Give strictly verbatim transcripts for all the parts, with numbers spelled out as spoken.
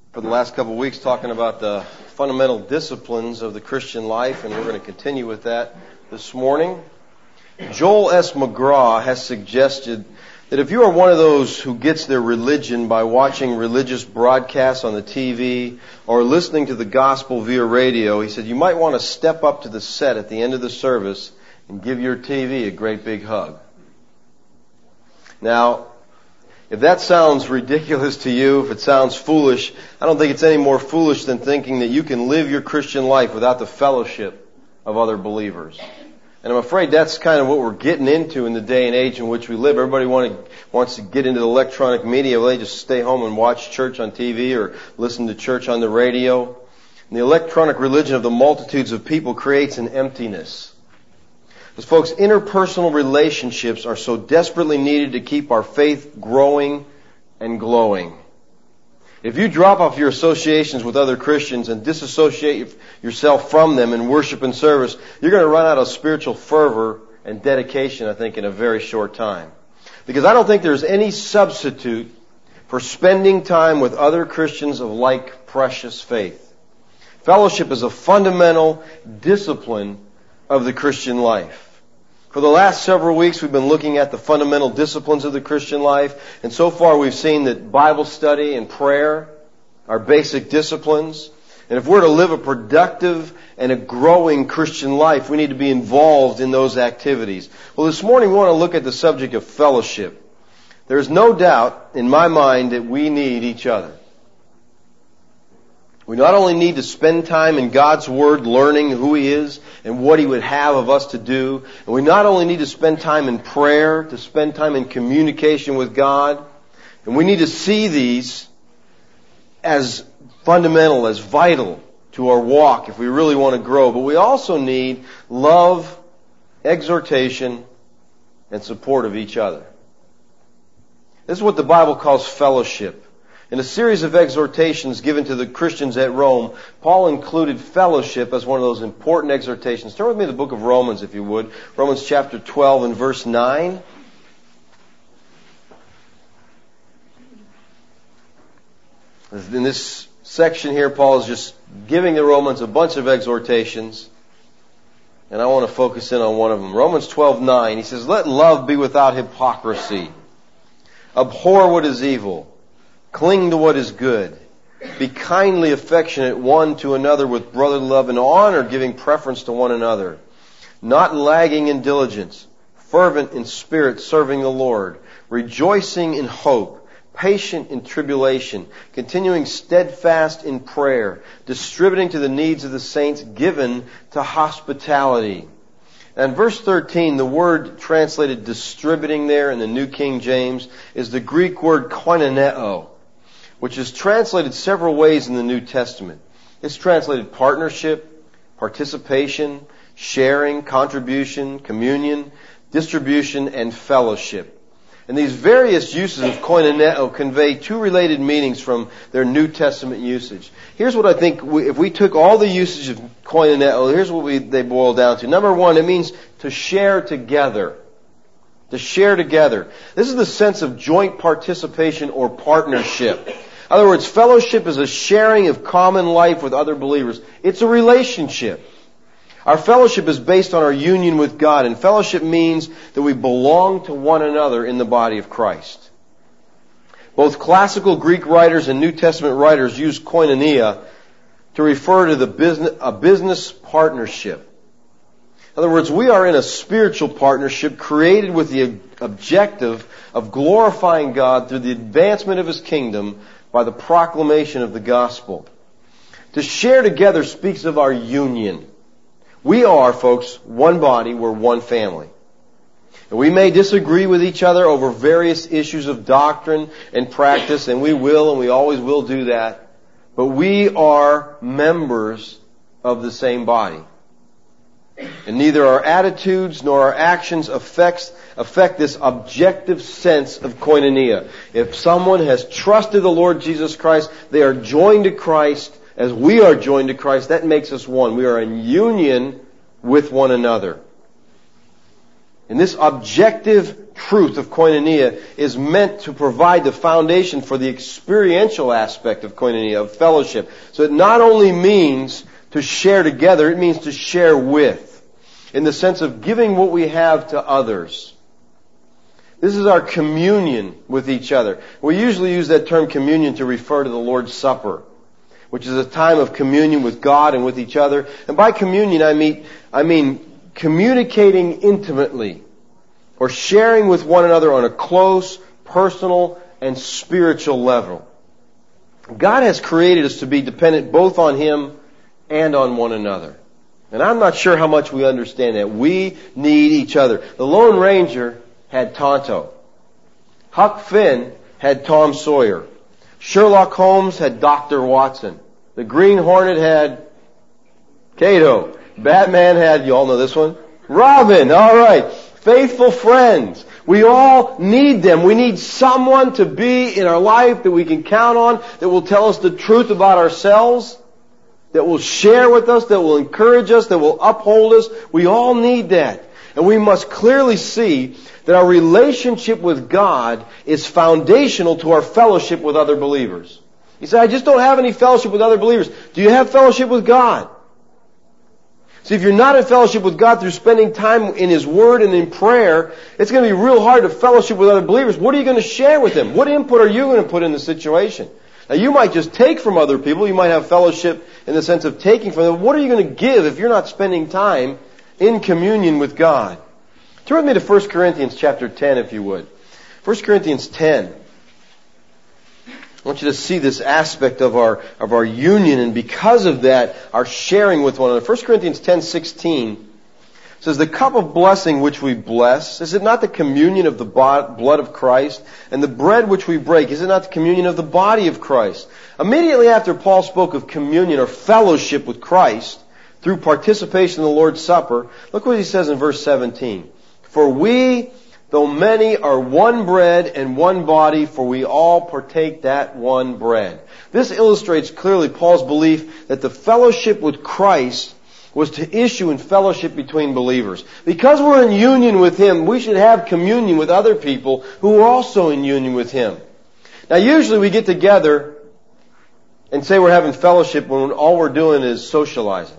for the last couple of weeks talking about the fundamental disciplines of the Christian life, and we're going to continue with that this morning. Joel S. McGraw has suggested that if you are one of those who gets their religion by watching religious broadcasts on the T V or listening to the gospel via radio, he said you might want to step up to the set at the end of the service and give your T V a great big hug. Now, if that sounds ridiculous to you, if it sounds foolish, I don't think it's any more foolish than thinking that you can live your Christian life without the fellowship of other believers. And I'm afraid that's kind of what we're getting into in the day and age in which we live. Everybody want to, wants to get into the electronic media. Well, they just stay home and watch church on T V or listen to church on the radio. And the electronic religion of the multitudes of people creates an emptiness. Because, folks, interpersonal relationships are so desperately needed to keep our faith growing and glowing. If you drop off your associations with other Christians and disassociate yourself from them in worship and service, you're going to run out of spiritual fervor and dedication, I think, in a very short time. Because I don't think there's any substitute for spending time with other Christians of like precious faith. Fellowship is a fundamental discipline of the Christian life. For the last several weeks, we've been looking at the fundamental disciplines of the Christian life, and so far we've seen that Bible study and prayer are basic disciplines. And if we're to live a productive and a growing Christian life, we need to be involved in those activities. Well, this morning we want to look at the subject of fellowship. There's no doubt in my mind that we need each other. We not only need to spend time in God's Word learning who He is and what He would have of us to do, and we not only need to spend time in prayer, to spend time in communication with God, and we need to see these as fundamental, as vital to our walk if we really want to grow, but we also need love, exhortation, and support of each other. This is what the Bible calls fellowship. In a series of exhortations given to the Christians at Rome, Paul included fellowship as one of those important exhortations. Turn with me to the book of Romans, if you would. Romans chapter twelve and verse nine. In this section here, Paul is just giving the Romans a bunch of exhortations, and I want to focus in on one of them. Romans twelve nine, he says, "Let love be without hypocrisy. Abhor what is evil. Cling to what is good. Be kindly affectionate one to another with brotherly love and honor, giving preference to one another. Not lagging in diligence, fervent in spirit, serving the Lord, rejoicing in hope, patient in tribulation, continuing steadfast in prayer, distributing to the needs of the saints, given to hospitality." And verse thirteen, the word translated distributing there in the New King James is the Greek word koinoneo, which is translated several ways in the New Testament. It's translated partnership, participation, sharing, contribution, communion, distribution, and fellowship. And these various uses of koinoneo convey two related meanings from their New Testament usage. Here's what I think, we, if we took all the usage of koinoneo, here's what we, they boil down to. Number one, it means to share together. To share together. This is the sense of joint participation or partnership. In other words, fellowship is a sharing of common life with other believers. It's a relationship. Our fellowship is based on our union with God, and fellowship means that we belong to one another in the body of Christ. Both classical Greek writers and New Testament writers use koinonia to refer to the business, a business partnership. In other words, we are in a spiritual partnership created with the objective of glorifying God through the advancement of His kingdom by the proclamation of the gospel. To share together speaks of our union. We are, folks, one body, we're one family. And we may disagree with each other over various issues of doctrine and practice, and we will and we always will do that. But we are members of the same body. And neither our attitudes nor our actions affects, affect this objective sense of koinonia. If someone has trusted the Lord Jesus Christ, they are joined to Christ as we are joined to Christ. That makes us one. We are in union with one another. And this objective truth of koinonia is meant to provide the foundation for the experiential aspect of koinonia, of fellowship. So it not only means to share together, it means to share with, in the sense of giving what we have to others. This is our communion with each other. We usually use that term communion to refer to the Lord's Supper, which is a time of communion with God and with each other. And by communion, I mean, I mean communicating intimately, or sharing with one another on a close, personal, and spiritual level. God has created us to be dependent both on Him and on one another. And I'm not sure how much we understand that. We need each other. The Lone Ranger had Tonto. Huck Finn had Tom Sawyer. Sherlock Holmes had Doctor Watson. The Green Hornet had Cato. Batman had, you all know this one? Robin. All right. Faithful friends. We all need them. We need someone to be in our life that we can count on, that will tell us the truth about ourselves, that will share with us, that will encourage us, that will uphold us. We all need that. And we must clearly see that our relationship with God is foundational to our fellowship with other believers. You say, I just don't have any fellowship with other believers. Do you have fellowship with God? See, if you're not in fellowship with God through spending time in His Word and in prayer, it's going to be real hard to fellowship with other believers. What are you going to share with them? What input are you going to put in the situation? Now, you might just take from other people. You might have fellowship in the sense of taking from them. What are you going to give if you're not spending time in communion with God? Turn with me to First Corinthians chapter ten, if you would. First Corinthians ten. I want you to see this aspect of our of our union, and because of that, our sharing with one another. First Corinthians ten sixteen says, the cup of blessing which we bless, is it not the communion of the blood of Christ? And the bread which we break, is it not the communion of the body of Christ? Immediately after Paul spoke of communion or fellowship with Christ through participation in the Lord's Supper, look what he says in verse seventeen. For we, though many, are one bread and one body, for we all partake that one bread. This illustrates clearly Paul's belief that the fellowship with Christ was to issue in fellowship between believers. Because we're in union with Him, we should have communion with other people who are also in union with Him. Now usually we get together and say we're having fellowship when all we're doing is socializing.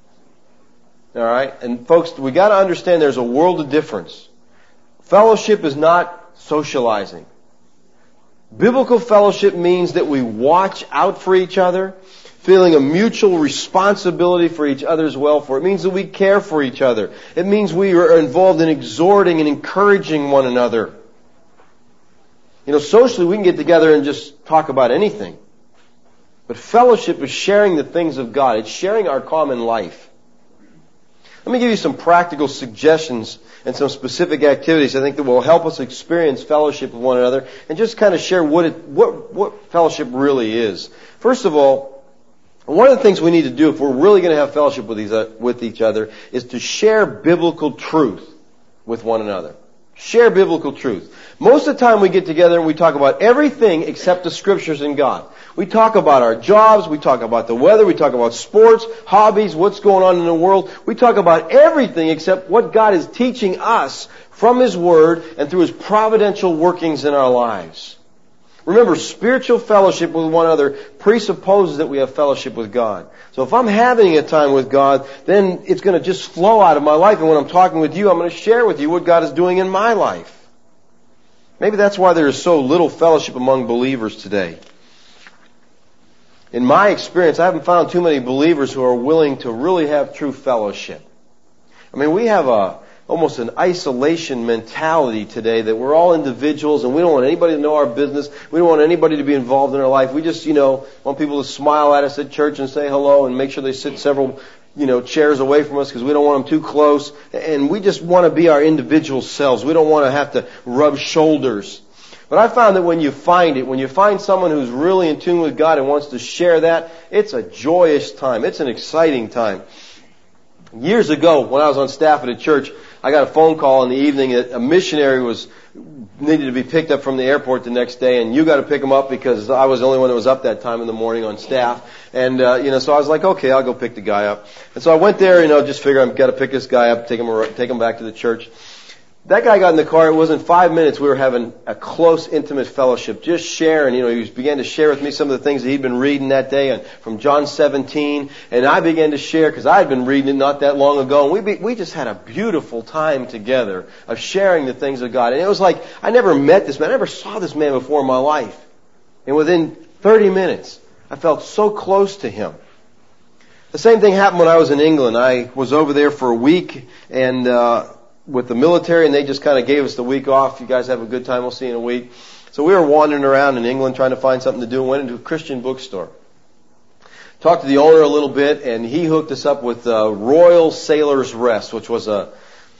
Alright? And folks, we got to understand there's a world of difference. Fellowship is not socializing. Biblical fellowship means that we watch out for each other, feeling a mutual responsibility for each other's welfare. It means that we care for each other. It means we are involved in exhorting and encouraging one another. You know, socially we can get together and just talk about anything. But fellowship is sharing the things of God. It's sharing our common life. Let me give you some practical suggestions and some specific activities I think that will help us experience fellowship with one another and just kind of share what it, what, what fellowship really is. First of all, one of the things we need to do if we're really going to have fellowship with these, uh, with each other is to share biblical truth with one another. Share biblical truth. Most of the time we get together and we talk about everything except the Scriptures and God. We talk about our jobs, we talk about the weather, we talk about sports, hobbies, what's going on in the world. We talk about everything except what God is teaching us from His Word and through His providential workings in our lives. Remember, spiritual fellowship with one another presupposes that we have fellowship with God. So if I'm having a time with God, then it's going to just flow out of my life. And when I'm talking with you, I'm going to share with you what God is doing in my life. Maybe that's why there is so little fellowship among believers today. In my experience, I haven't found too many believers who are willing to really have true fellowship. I mean, we have a almost an isolation mentality today that we're all individuals and we don't want anybody to know our business. We don't want anybody to be involved in our life. We just, you know, want people to smile at us at church and say hello and make sure they sit several, you know, chairs away from us because we don't want them too close. And we just want to be our individual selves. We don't want to have to rub shoulders. But I found that when you find it, when you find someone who's really in tune with God and wants to share that, it's a joyous time. It's an exciting time. Years ago, when I was on staff at a church, I got a phone call in the evening that a missionary was needed to be picked up from the airport the next day, and you got to pick him up because I was the only one that was up that time in the morning on staff. And uh, you know, so I was like, okay, I'll go pick the guy up. And so I went there, you know, just figure I've got to pick this guy up, take him, take him back to the church. That guy got in the car. It wasn't five minutes. We were having a close, intimate fellowship, just sharing. You know, he began to share with me some of the things that he'd been reading that day and from John seventeen. And I began to share because I had been reading it not that long ago. And we be, we just had a beautiful time together of sharing the things of God. And it was like I never met this man. I never saw this man before in my life. And within thirty minutes, I felt so close to him. The same thing happened when I was in England. I was over there for a week and uh with the military, and they just kind of gave us the week off. You guys have a good time. We'll see you in a week. So we were wandering around in England trying to find something to do and went into a Christian bookstore. Talked to the owner a little bit, and he hooked us up with uh, Royal Sailor's Rest, which was a,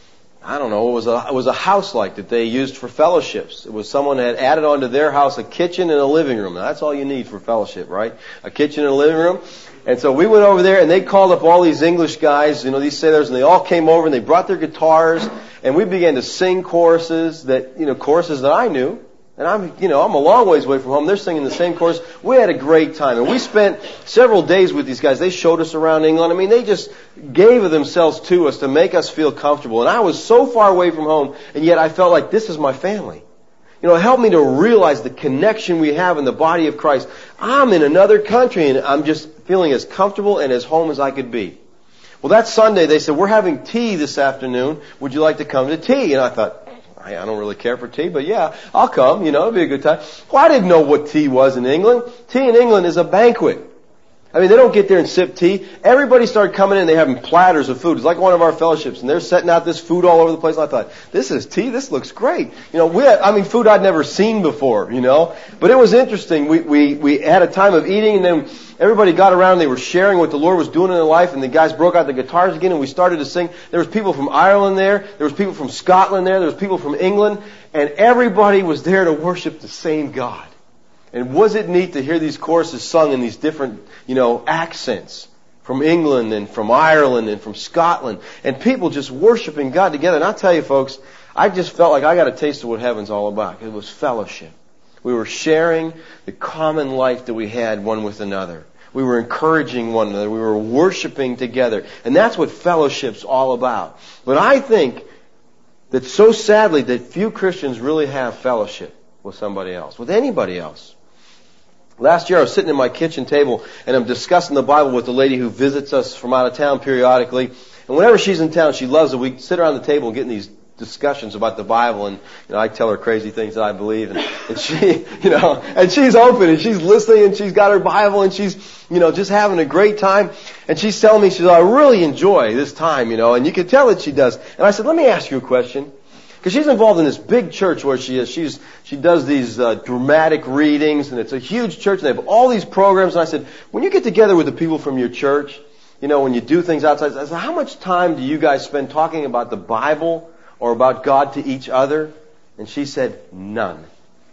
I don't know, it was a, it was a house like that they used for fellowships. It was someone that had added onto their house a kitchen and a living room. Now, that's all you need for fellowship, right? A kitchen and a living room. And so we went over there and they called up all these English guys, you know, these sailors, and they all came over and they brought their guitars and we began to sing choruses that, you know, choruses that I knew. And I'm, you know, I'm a long ways away from home. They're singing the same chorus. We had a great time. And we spent several days with these guys. They showed us around England. I mean, they just gave of themselves to us to make us feel comfortable. And I was so far away from home, and yet I felt like this is my family. You know, it helped me to realize the connection we have in the body of Christ. I'm in another country, and I'm just feeling as comfortable and as home as I could be. Well, that Sunday, they said, we're having tea this afternoon. Would you like to come to tea? And I thought, I don't really care for tea, but yeah, I'll come. You know, it'll be a good time. Well, I didn't know what tea was in England. Tea in England is a banquet. I mean, they don't get there and sip tea. Everybody started coming in. They're having platters of food. It's like one of our fellowships, and they're setting out this food all over the place. And I thought, this is tea. This looks great. You know, we had, I mean, food I'd never seen before. You know, but it was interesting. We we we had a time of eating, and then everybody got around. They were sharing what the Lord was doing in their life, and the guys broke out the guitars again, and we started to sing. There was people from Ireland there. There was people from Scotland there. There was people from England, and everybody was there to worship the same God. And was it neat to hear these choruses sung in these different, you know, accents from England and from Ireland and from Scotland, and people just worshiping God together. And I'll tell you, folks, I just felt like I got a taste of what heaven's all about. It was fellowship. We were sharing the common life that we had one with another. We were encouraging one another. We were worshiping together. And that's what fellowship's all about. But I think that so sadly that few Christians really have fellowship with somebody else, with anybody else. Last year I was sitting at my kitchen table and I'm discussing the Bible with the lady who visits us from out of town periodically. And whenever she's in town, she loves it. We sit around the table and get in these discussions about the Bible, and you know, I tell her crazy things that I believe, and, and she, you know, and she's open and she's listening and she's got her Bible and she's, you know, just having a great time. And she's telling me, she says, I really enjoy this time, you know, and you can tell that she does. And I said, let me ask you a question. Because she's involved in this big church where she is. She's, she does these uh, dramatic readings, and it's a huge church, and they have all these programs. And I said, when you get together with the people from your church, you know, when you do things outside, I said, how much time do you guys spend talking about the Bible or about God to each other? And she said, none.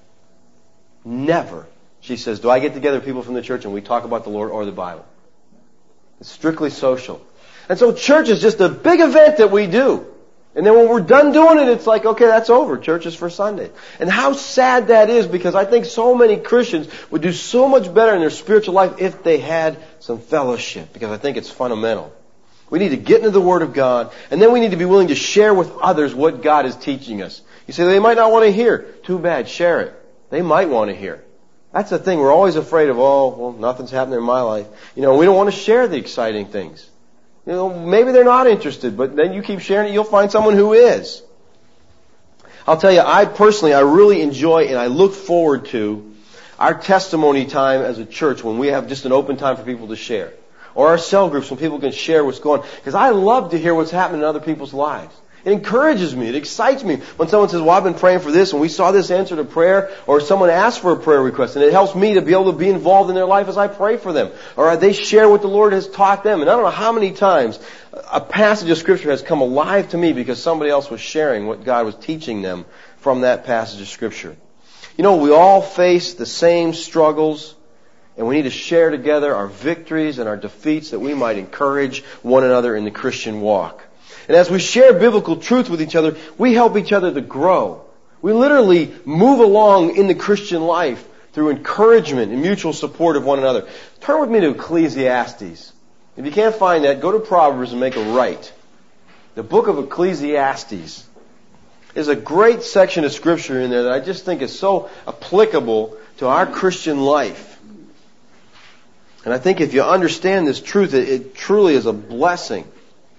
Never. She says, do I get together with people from the church and we talk about the Lord or the Bible? It's strictly social. And so church is just a big event that we do. And then when we're done doing it, it's like, okay, that's over. Church is for Sunday. And how sad that is, because I think so many Christians would do so much better in their spiritual life if they had some fellowship, because I think it's fundamental. We need to get into the Word of God, and then we need to be willing to share with others what God is teaching us. You say, they might not want to hear. Too bad, share it. They might want to hear. That's the thing. We're always afraid of, oh, well, nothing's happening in my life. You know, we don't want to share the exciting things. You know, maybe they're not interested, but then you keep sharing it, you'll find someone who is. I'll tell you, I personally, I really enjoy and I look forward to our testimony time as a church when we have just an open time for people to share. Or our cell groups when people can share what's going on. Because I love to hear what's happening in other people's lives. It encourages me. It excites me when someone says, well, I've been praying for this and we saw this answer to prayer, or someone asks for a prayer request, and it helps me to be able to be involved in their life as I pray for them. Or they share what the Lord has taught them. And I don't know how many times a passage of Scripture has come alive to me because somebody else was sharing what God was teaching them from that passage of Scripture. You know, we all face the same struggles, and we need to share together our victories and our defeats that we might encourage one another in the Christian walk. And as we share biblical truth with each other, we help each other to grow. We literally move along in the Christian life through encouragement and mutual support of one another. Turn with me to Ecclesiastes. If you can't find that, go to Proverbs and make a right. The book of Ecclesiastes. There's a great section of Scripture in there that I just think is so applicable to our Christian life. And I think if you understand this truth, it, it truly is a blessing.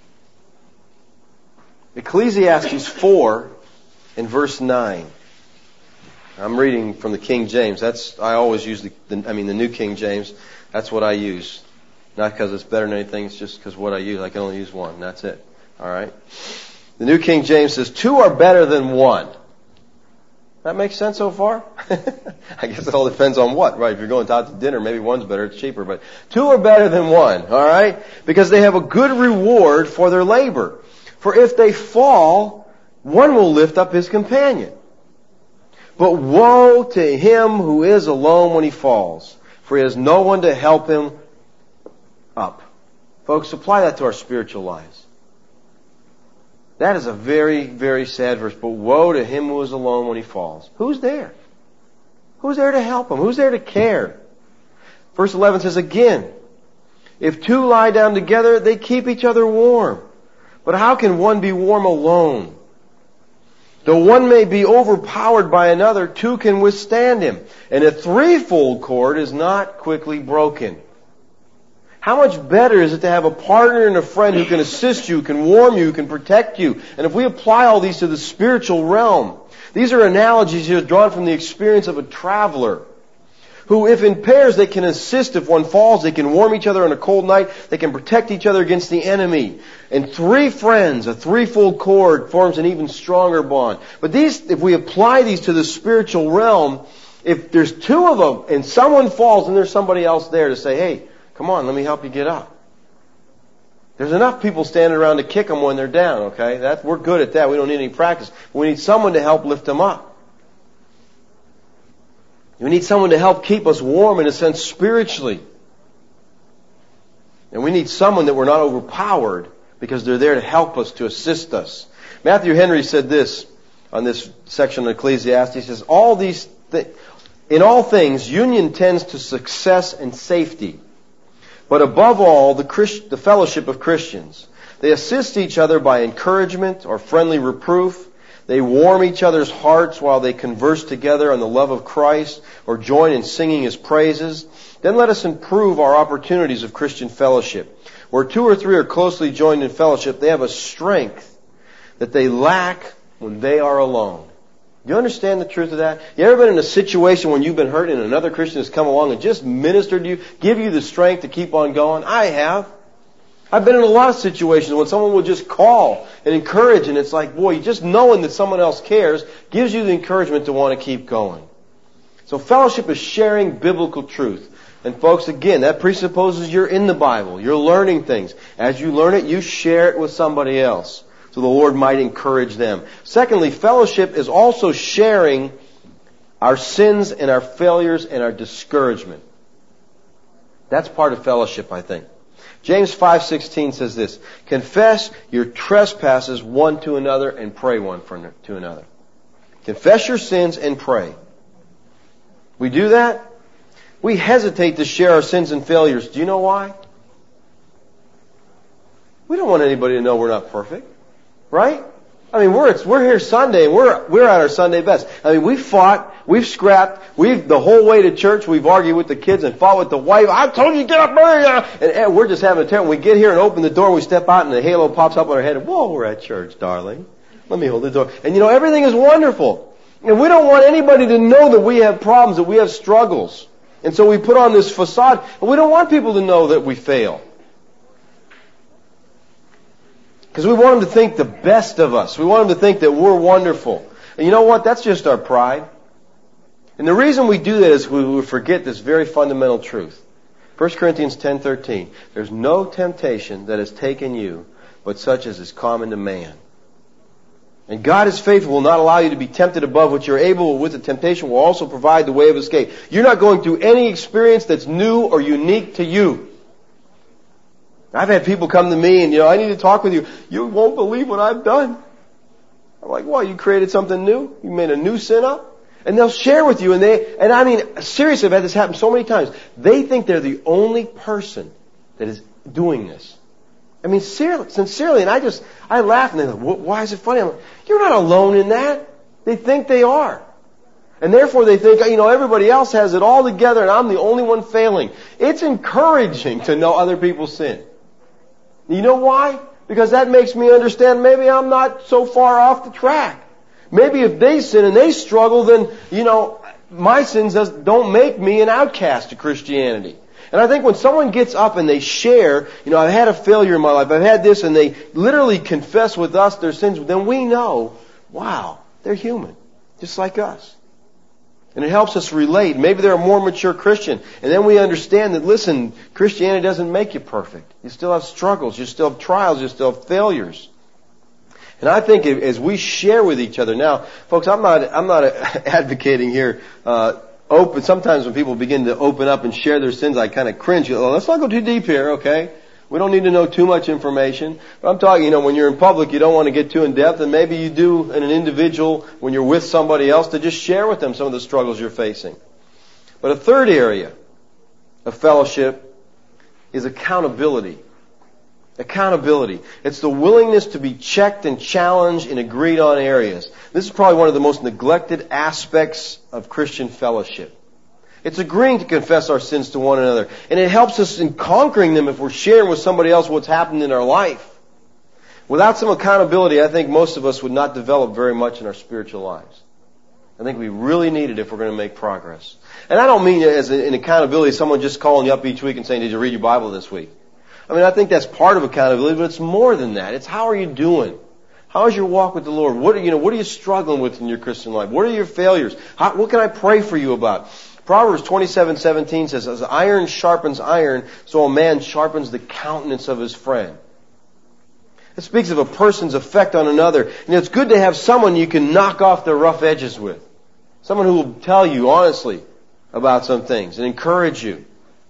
Ecclesiastes four in verse nine. I'm reading from the King James. That's I always use the, the I mean the New King James. That's what I use. Not because it's better than anything, it's just because what I use. I can only use one. That's it. All right? The New King James says, two are better than one. That makes sense so far? I guess it all depends on what, right? If you're going out to dinner, maybe one's better, it's cheaper. But two are better than one, all right? Because they have a good reward for their labor. For if they fall, one will lift up his companion. But woe to him who is alone when he falls, for he has no one to help him up. Folks, apply that to our spiritual lives. That is a very, very sad verse. But woe to him who is alone when he falls. Who's there? Who's there to help him? Who's there to care? Verse eleven says again, if two lie down together, they keep each other warm. But how can one be warm alone? Though one may be overpowered by another, two can withstand him. And a threefold cord is not quickly broken. How much better is it to have a partner and a friend who can assist you, can warm you, can protect you? And if we apply all these to the spiritual realm, these are analogies here drawn from the experience of a traveler who, if in pairs, they can assist if one falls, they can warm each other on a cold night, they can protect each other against the enemy. And three friends, a threefold cord, forms an even stronger bond. But these, if we apply these to the spiritual realm, if there's two of them and someone falls and there's somebody else there to say, hey, come on, let me help you get up. There's enough people standing around to kick them when they're down, okay? That, we're good at that. We don't need any practice. We need someone to help lift them up. We need someone to help keep us warm in a sense spiritually. And we need someone that we're not overpowered because they're there to help us, to assist us. Matthew Henry said this on this section of Ecclesiastes. He says, all these th- in all things, union tends to success and safety. But above all, the, Christ- the fellowship of Christians. They assist each other by encouragement or friendly reproof. They warm each other's hearts while they converse together on the love of Christ or join in singing His praises. Then let us improve our opportunities of Christian fellowship. Where two or three are closely joined in fellowship, they have a strength that they lack when they are alone. Do you understand the truth of that? You ever been in a situation when you've been hurt and another Christian has come along and just ministered to you, give you the strength to keep on going? I have. I've been in a lot of situations when someone will just call and encourage, and it's like, boy, just knowing that someone else cares gives you the encouragement to want to keep going. So fellowship is sharing biblical truth. And folks, again, that presupposes you're in the Bible. You're learning things. As you learn it, you share it with somebody else, so the Lord might encourage them. Secondly, fellowship is also sharing our sins and our failures and our discouragement. That's part of fellowship, I think. James five sixteen says this, confess your trespasses one to another and pray one for to another. Confess your sins and pray. We do that? We hesitate to share our sins and failures. Do you know why? We don't want anybody to know we're not perfect. Right? I mean, we're we're here Sunday and we're we're at our Sunday best. I mean, we've fought, we've scrapped, we've the whole way to church, we've argued with the kids and fought with the wife. I told you to get up early, and, and we're just having a terrible. We get here and open the door, and we step out, and the halo pops up on our head. And whoa, we're at church, darling. Let me hold the door. And you know, everything is wonderful, and we don't want anybody to know that we have problems, that we have struggles, and so we put on this facade, and we don't want people to know that we fail. Because we want them to think the best of us. We want them to think that we're wonderful. And you know what? That's just our pride. And the reason we do that is we forget this very fundamental truth. First Corinthians ten thirteen. There's no temptation that has taken you, but such as is common to man. And God is faithful, will not allow you to be tempted above what you're able, but with the temptation will also provide the way of escape. You're not going through any experience that's new or unique to you. I've had people come to me and, you know, I need to talk with you. You won't believe what I've done. I'm like, well, you created something new? You made a new sin up? And they'll share with you, and they, and I mean, seriously, I've had this happen so many times. They think they're the only person that is doing this. I mean, sincerely. And I just, I laugh and they go, why is it funny? I'm like, you're not alone in that. They think they are. And therefore they think, you know, everybody else has it all together and I'm the only one failing. It's encouraging to know other people sin. You know why? Because that makes me understand maybe I'm not so far off the track. Maybe if they sin and they struggle, then, you know, my sins don't make me an outcast to Christianity. And I think when someone gets up and they share, you know, I've had a failure in my life, I've had this, and they literally confess with us their sins, then we know, wow, they're human, just like us. And it helps us relate. Maybe they're a more mature Christian. And then we understand that, listen, Christianity doesn't make you perfect. You still have struggles, you still have trials, you still have failures. And I think as we share with each other now, folks, I'm not, I'm not advocating here, uh, open. Sometimes when people begin to open up and share their sins, I kind of cringe. Oh, let's not go too deep here, okay? We don't need to know too much information. But I'm talking, you know, when you're in public, you don't want to get too in depth, and maybe you do in an individual when you're with somebody else to just share with them some of the struggles you're facing. But a third area of fellowship is accountability. Accountability. It's the willingness to be checked and challenged in agreed on areas. This is probably one of the most neglected aspects of Christian fellowship. It's agreeing to confess our sins to one another. And it helps us in conquering them if we're sharing with somebody else what's happened in our life. Without some accountability, I think most of us would not develop very much in our spiritual lives. I think we really need it if we're going to make progress. And I don't mean as an accountability, someone just calling you up each week and saying, did you read your Bible this week? I mean, I think that's part of accountability, but it's more than that. It's how are you doing? How is your walk with the Lord? What are you know? What are you struggling with in your Christian life? What are your failures? How, what can I pray for you about? Proverbs twenty-seven seventeen says, "As iron sharpens iron, so a man sharpens the countenance of his friend." It speaks of a person's effect on another, and it's good to have someone you can knock off the rough edges with, someone who will tell you honestly about some things and encourage you.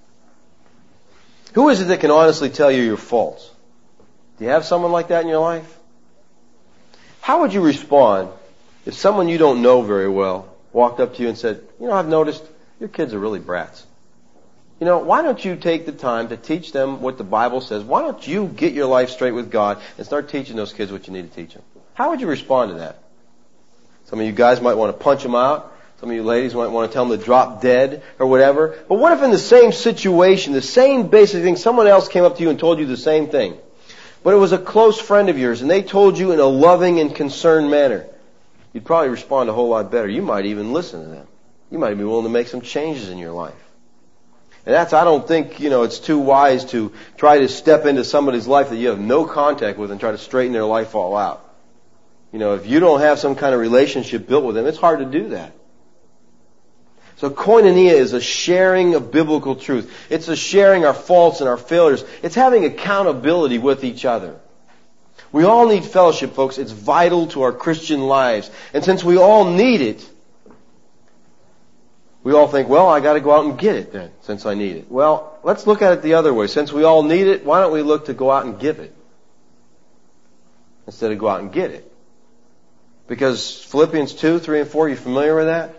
Who is it that can honestly tell you your faults? Do you have someone like that in your life? How would you respond if someone you don't know very well walked up to you and said, you know, I've noticed your kids are really brats. You know, why don't you take the time to teach them what the Bible says? Why don't you get your life straight with God and start teaching those kids what you need to teach them? How would you respond to that? Some of you guys might want to punch them out. Some of you ladies might want to tell them to drop dead or whatever. But what if in the same situation, the same basic thing, someone else came up to you and told you the same thing? But it was a close friend of yours and they told you in a loving and concerned manner. You'd probably respond a whole lot better. You might even listen to them. You might be willing to make some changes in your life. And that's, I don't think, you know, it's too wise to try to step into somebody's life that you have no contact with and try to straighten their life all out. You know, if you don't have some kind of relationship built with them, it's hard to do that. So koinonia is a sharing of biblical truth. It's a sharing our faults and our failures. It's having accountability with each other. We all need fellowship, folks. It's vital to our Christian lives. And since we all need it, we all think, well, I got to go out and get it then, since I need it. Well, let's look at it the other way. Since we all need it, why don't we look to go out and give it instead of go out and get it? Because Philippians two, three, and four, are you familiar with that?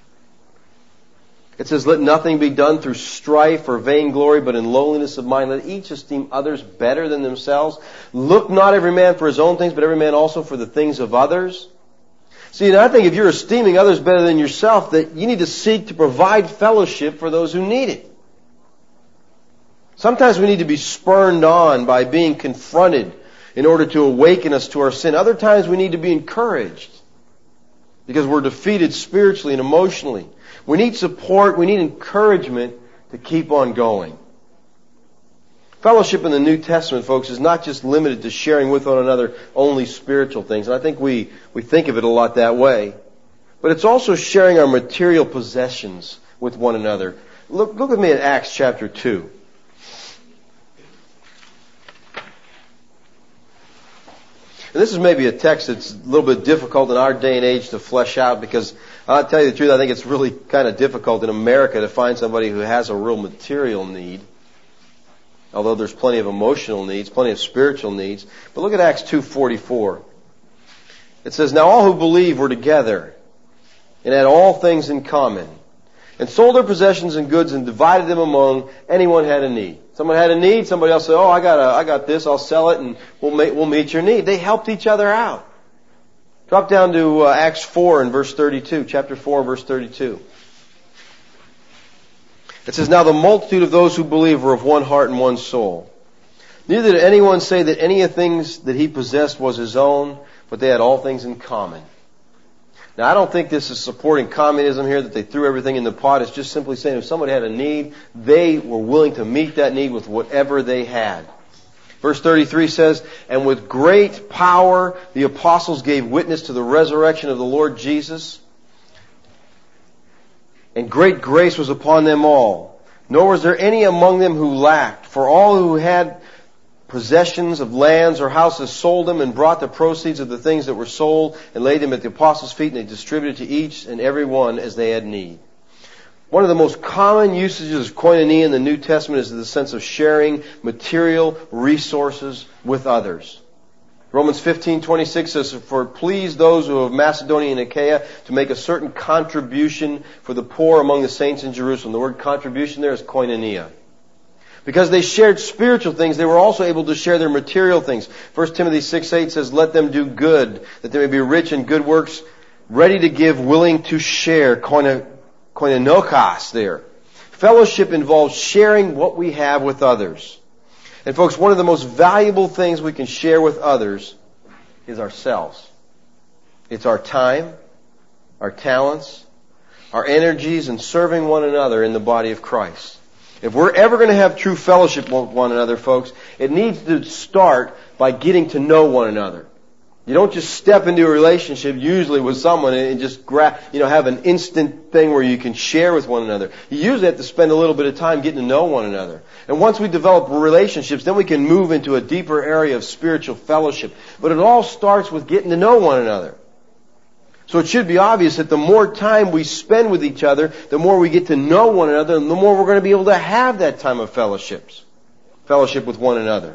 It says, let nothing be done through strife or vainglory, but in lowliness of mind. Let each esteem others better than themselves. Look not every man for his own things, but every man also for the things of others. See, and I think if you're esteeming others better than yourself, that you need to seek to provide fellowship for those who need it. Sometimes we need to be spurned on by being confronted in order to awaken us to our sin. Other times we need to be encouraged because we're defeated spiritually and emotionally. We need support, we need encouragement to keep on going. Fellowship in the New Testament, folks, is not just limited to sharing with one another only spiritual things. And I think we, we think of it a lot that way. But it's also sharing our material possessions with one another. Look, look with me at Acts chapter two. And this is maybe a text that's a little bit difficult in our day and age to flesh out because I'll tell you the truth, I think it's really kind of difficult in America to find somebody who has a real material need. Although there's plenty of emotional needs, plenty of spiritual needs. But look at Acts two forty-four. It says, now all who believe were together and had all things in common. and sold their possessions and goods and divided them among anyone who had a need. Someone had a need, somebody else said, oh, I got a, I got this, I'll sell it and we'll make, we'll meet your need. They helped each other out. Drop down to uh, Acts four and verse thirty-two, chapter four, verse thirty-two. It says, now the multitude of those who believe were of one heart and one soul. Neither did anyone say that any of the things that he possessed was his own, but they had all things in common. Now, I don't think this is supporting communism here, that they threw everything in the pot. It's just simply saying if somebody had a need, they were willing to meet that need with whatever they had. Verse thirty-three says, and with great power the apostles gave witness to the resurrection of the Lord Jesus, and great grace was upon them all. Nor was there any among them who lacked, for all who had possessions of lands or houses sold them and brought the proceeds of the things that were sold and laid them at the apostles' feet, and they distributed to each and every one as they had need. One of the most common usages of koinonia in the New Testament is the sense of sharing material resources with others. Romans fifteen twenty-six says, for please those who of Macedonia and Achaia to make a certain contribution for the poor among the saints in Jerusalem. The word contribution there is koinonia. Because they shared spiritual things, they were also able to share their material things. First Timothy six eight says, let them do good, that they may be rich in good works, ready to give, willing to share. Koinonokos there. Fellowship involves sharing what we have with others. And folks, one of the most valuable things we can share with others is ourselves. It's our time, our talents, our energies in serving one another in the body of Christ. If we're ever going to have true fellowship with one another, folks, it needs to start by getting to know one another. You don't just step into a relationship usually with someone and just grab, you know, have an instant thing where you can share with one another. You usually have to spend a little bit of time getting to know one another. And once we develop relationships, then we can move into a deeper area of spiritual fellowship. But it all starts with getting to know one another. So it should be obvious that the more time we spend with each other, the more we get to know one another, and the more we're going to be able to have that time of fellowships. Fellowship with one another.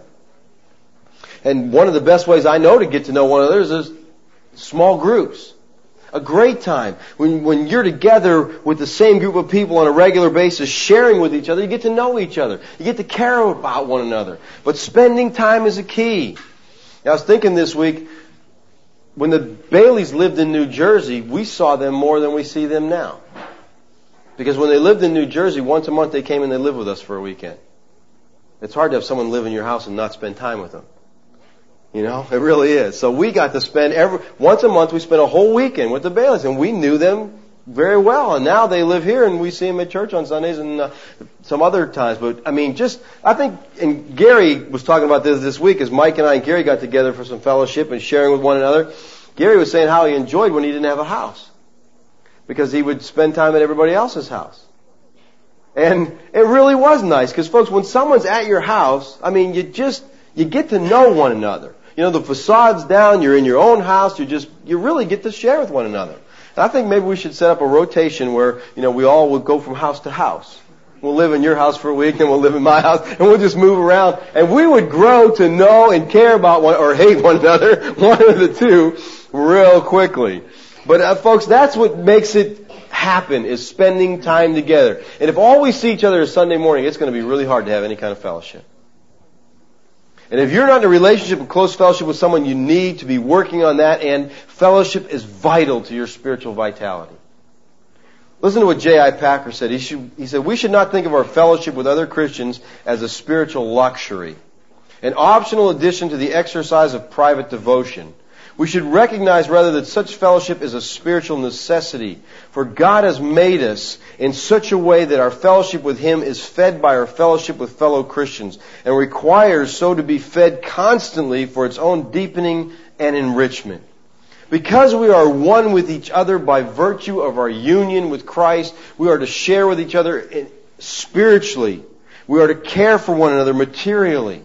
And one of the best ways I know to get to know one another is small groups. A great time. When, when you're together with the same group of people on a regular basis, sharing with each other, you get to know each other. You get to care about one another. But spending time is a key. Now, I was thinking this week, when the Baileys lived in New Jersey, we saw them more than we see them now. Because when they lived in New Jersey, once a month they came and they lived with us for a weekend. It's hard to have someone live in your house and not spend time with them. You know, it really is. So we got to spend every, once a month we spent a whole weekend with the Baileys, and we knew them very well. And now they live here, and we see them at church on Sundays and uh, some other times. But I mean, just, I think, and Gary was talking about this this week as Mike and I and Gary got together for some fellowship and sharing with one another. Gary was saying how he enjoyed when he didn't have a house, because he would spend time at everybody else's house. And it really was nice, because folks, when someone's at your house, I mean, you just, you get to know one another. You know, the facade's down, you're in your own house, you just, you really get to share with one another. And I think maybe we should set up a rotation where, you know, we all would go from house to house. We'll live in your house for a week, and we'll live in my house, and we'll just move around. And we would grow to know and care about one, or hate one another, one of the two, real quickly. But uh, folks, that's what makes it happen, is spending time together. And if all we see each other is Sunday morning, it's going to be really hard to have any kind of fellowship. And if you're not in a relationship, a close fellowship with someone, you need to be working on that, and fellowship is vital to your spiritual vitality. Listen to what J I Packer said. He, should, he said, we should not think of our fellowship with other Christians as a spiritual luxury, an optional addition to the exercise of private devotion. We should recognize rather that such fellowship is a spiritual necessity, for God has made us in such a way that our fellowship with Him is fed by our fellowship with fellow Christians, and requires so to be fed constantly for its own deepening and enrichment. Because we are one with each other by virtue of our union with Christ, we are to share with each other spiritually. We are to care for one another materially.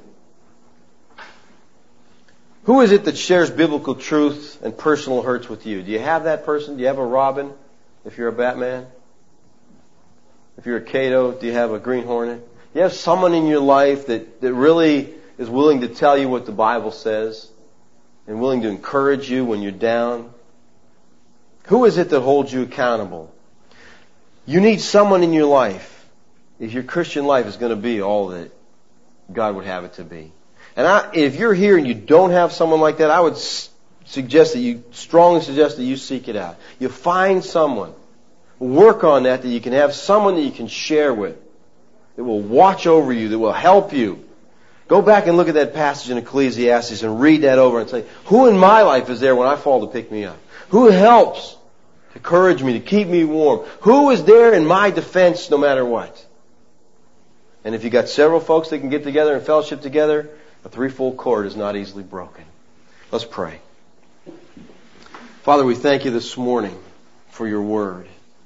Who is it that shares biblical truth and personal hurts with you? Do you have that person? Do you have a Robin, if you're a Batman? If you're a Cato, do you have a Green Hornet? Do you have someone in your life that, that really is willing to tell you what the Bible says and willing to encourage you when you're down? Who is it that holds you accountable? You need someone in your life if your Christian life is going to be all that God would have it to be. And I, if you're here and you don't have someone like that, I would s- suggest that you, strongly suggest that you seek it out. You find someone. Work on that, that you can have someone that you can share with, that will watch over you, that will help you. Go back and look at that passage in Ecclesiastes and read that over and say, who in my life is there when I fall to pick me up? Who helps to encourage me, to keep me warm? Who is there in my defense no matter what? And if you got several folks that can get together and fellowship together, a threefold cord is not easily broken. Let's pray. Father, we thank you this morning for your word.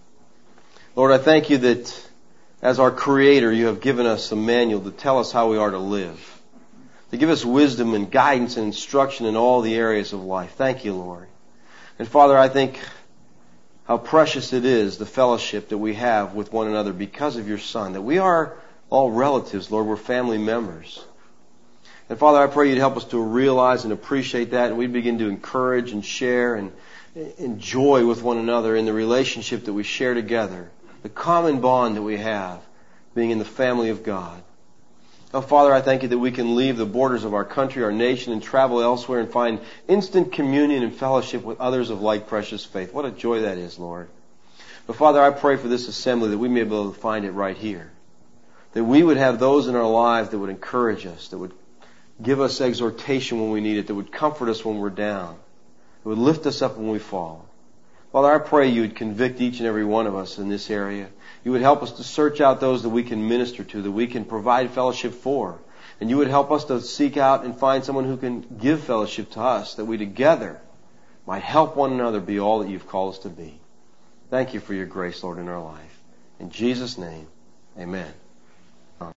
Lord, I thank you that as our Creator, you have given us a manual to tell us how we are to live, to give us wisdom and guidance and instruction in all the areas of life. Thank you, Lord. And Father, I think how precious it is, the fellowship that we have with one another because of your Son, that we are all relatives, Lord. We're family members. And Father, I pray you'd help us to realize and appreciate that, and we'd begin to encourage and share and enjoy with one another in the relationship that we share together, the common bond that we have, being in the family of God. Now, Father, I thank you that we can leave the borders of our country, our nation, and travel elsewhere and find instant communion and fellowship with others of like precious faith. What a joy that is, Lord. But Father, I pray for this assembly that we may be able to find it right here. That we would have those in our lives that would encourage us, that would give us exhortation when we need it, that would comfort us when we're down, that would lift us up when we fall. Father, I pray you would convict each and every one of us in this area. You would help us to search out those that we can minister to, that we can provide fellowship for. And you would help us to seek out and find someone who can give fellowship to us, that we together might help one another be all that you've called us to be. Thank you for your grace, Lord, in our life. In Jesus' name, amen.